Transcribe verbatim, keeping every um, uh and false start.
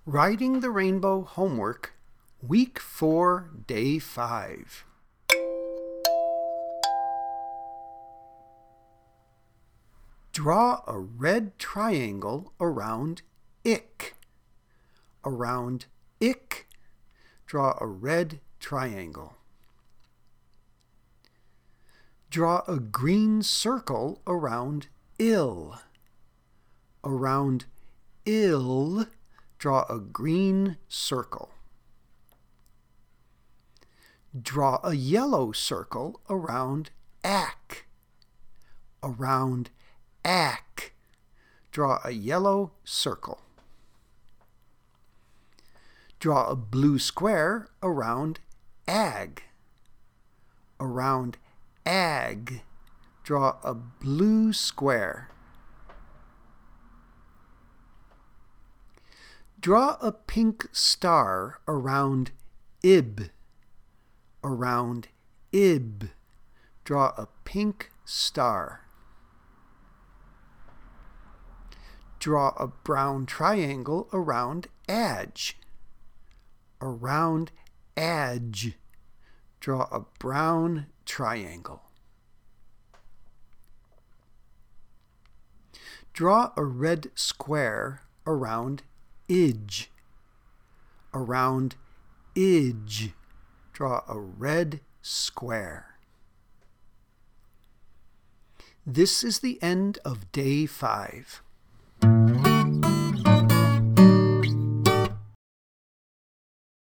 Riding the Rainbow Homework, Week four, Day five. Draw a red triangle around ick. Around ick, draw a red triangle. Draw a green circle around ill. Around ill, draw a green circle. Draw a yellow circle around ack. Around ack, draw a yellow circle. Draw a blue square around ag. Around ag, draw a blue square. Draw a pink star around ib. Around ib, draw a pink star. Draw a brown triangle around adge. Around adge, draw a brown triangle. Draw a red square around idge. Around idge, draw a red square. This is the end of day five.